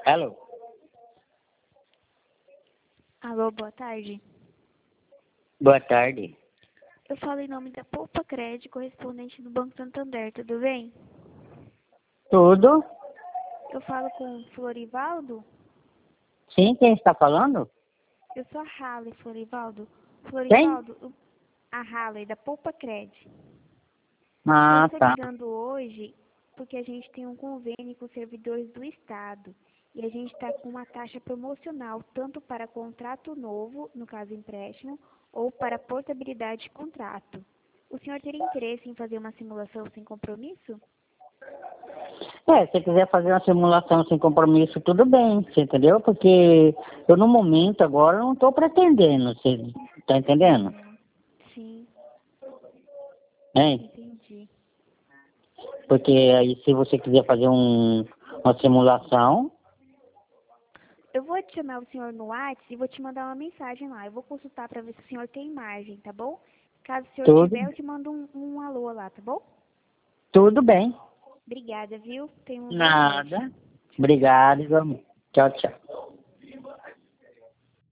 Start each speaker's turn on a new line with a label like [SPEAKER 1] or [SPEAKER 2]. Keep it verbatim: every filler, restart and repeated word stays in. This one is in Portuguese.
[SPEAKER 1] Alô?
[SPEAKER 2] Alô, boa tarde.
[SPEAKER 1] Boa tarde.
[SPEAKER 2] Eu falo em nome da Poupa Crédito, correspondente do Banco Santander, tudo bem?
[SPEAKER 1] Tudo?
[SPEAKER 2] Eu falo com o Florivaldo?
[SPEAKER 1] Sim, quem está falando?
[SPEAKER 2] Eu sou a Halle, Florivaldo.
[SPEAKER 1] Quem?
[SPEAKER 2] Florivaldo, o- a Halle, da Poupa Crédito.
[SPEAKER 1] Ah,
[SPEAKER 2] Eu estou
[SPEAKER 1] tá.
[SPEAKER 2] ligando hoje porque a gente tem um convênio com os servidores do Estado. E a gente está com uma taxa promocional, tanto para contrato novo, no caso empréstimo, ou para portabilidade de contrato. O senhor teria interesse em fazer uma simulação sem compromisso?
[SPEAKER 1] É, se você quiser fazer uma simulação sem compromisso, tudo bem, você entendeu? Porque eu no momento agora não estou pretendendo, você tá entendendo?
[SPEAKER 2] Sim,
[SPEAKER 1] Hein?
[SPEAKER 2] entendi.
[SPEAKER 1] Porque aí se você quiser fazer um, uma simulação,
[SPEAKER 2] Eu vou adicionar o senhor no WhatsApp e vou te mandar uma mensagem lá. Eu vou consultar para ver se o senhor tem margem, tá bom? Caso o senhor
[SPEAKER 1] tudo,
[SPEAKER 2] tiver, eu te mando um, um alô lá, tá bom?
[SPEAKER 1] tudo bem.
[SPEAKER 2] Obrigada, viu? Tenha uma boa tarde.
[SPEAKER 1] Nada.
[SPEAKER 2] Tchau, tchau.
[SPEAKER 1] Obrigado, vamos. Tchau, tchau.